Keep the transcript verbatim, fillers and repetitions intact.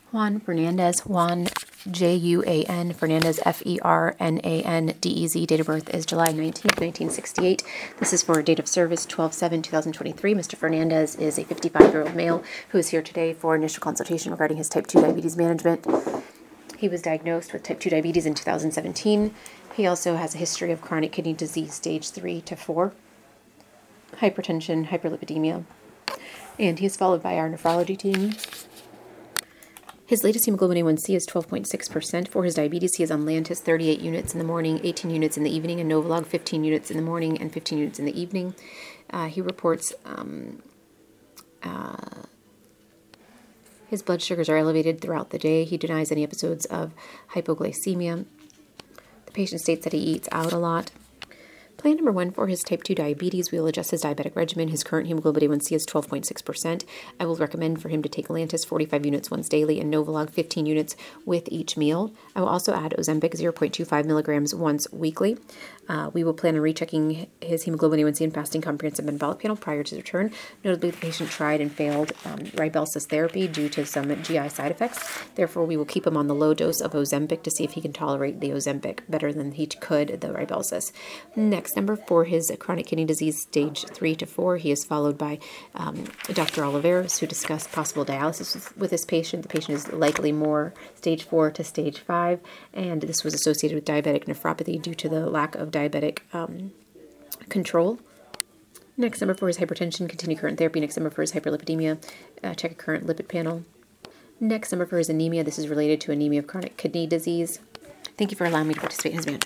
Juan Fernandez, Juan, J U A N, Fernandez, F E R N A N D E Z. Date of birth is July nineteenth, nineteen sixty-eight. This is for date of service twelve seven two thousand twenty-three. Mister Fernandez is a fifty-five-year-old male who is here today for initial consultation regarding his type two diabetes management. He was diagnosed with type two diabetes in two thousand seventeen. He also has a history of chronic kidney disease stage three to four, hypertension, hyperlipidemia, and he is followed by our nephrology team. His latest hemoglobin A one C is twelve point six percent. For his diabetes, he is on Lantus thirty-eight units in the morning, eighteen units in the evening, and Novolog fifteen units in the morning and fifteen units in the evening. Uh, he reports um, uh, his blood sugars are elevated throughout the day. He denies any episodes of hypoglycemia. The patient states that he eats out a lot. Plan number one for his type two diabetes, we will adjust his diabetic regimen. His current hemoglobin A one C is twelve point six percent. I will recommend for him to take Lantus forty-five units once daily and Novolog fifteen units with each meal. I will also add Ozempic zero point two five milligrams once weekly. Uh, we will plan on rechecking his hemoglobin A one C and fasting comprehensive metabolic panel prior to his return. Notably, the patient tried and failed um, Rybelsus therapy due to some G I side effects. Therefore, we will keep him on the low dose of Ozempic to see if he can tolerate the Ozempic better than he could the Rybelsus. Next, number for his chronic kidney disease stage three to four, he is followed by um, Doctor Oliveros, who discussed possible dialysis with, with this patient. The patient is likely more stage four to stage five, and this was associated with diabetic nephropathy due to the lack of diabetic um, control. Next number for his hypertension, continue current therapy. Next number for his hyperlipidemia, uh, check a current lipid panel. Next number for his anemia, this is related to anemia of chronic kidney disease. Thank you for allowing me to participate in his management.